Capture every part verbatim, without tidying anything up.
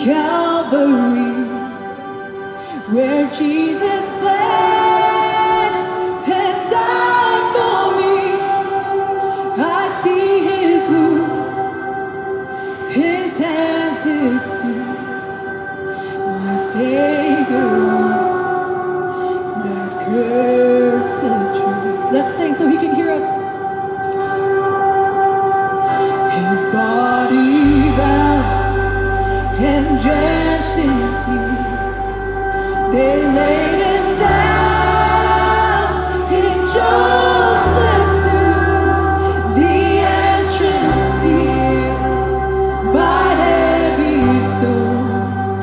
Calvary, where Jesus bled and died for me. I see his wounds, his hands, his feet, my Savior on that cursed tree. Let's sing so he can hear us. His body bound and drenched in tears, they laid him down in Joseph's tomb, the entrance sealed by heavy stone.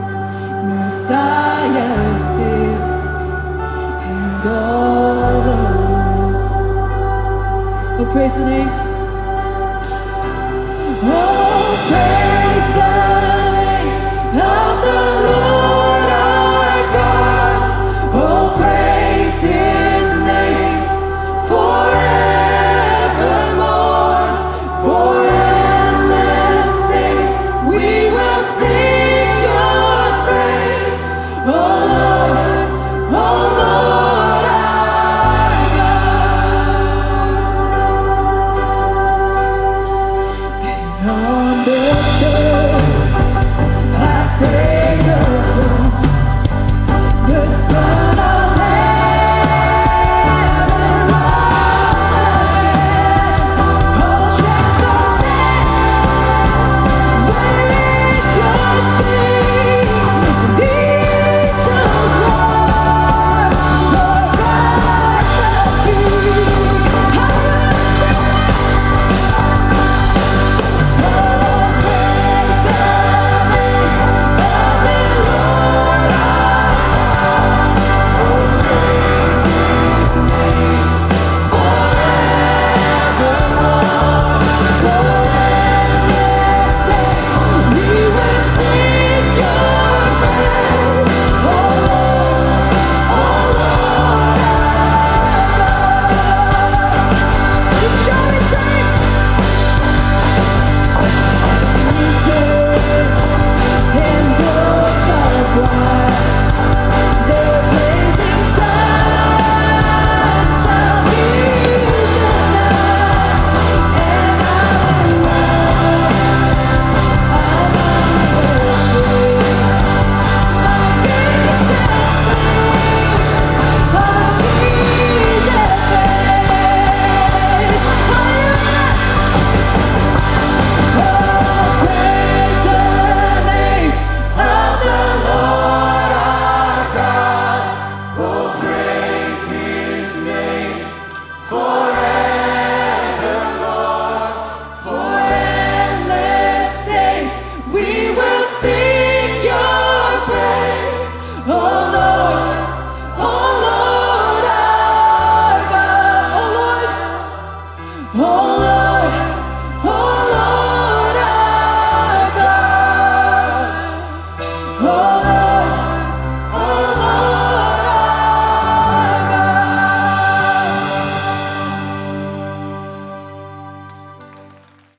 Messiah still, and all alone. Oh, praise the name. Oh,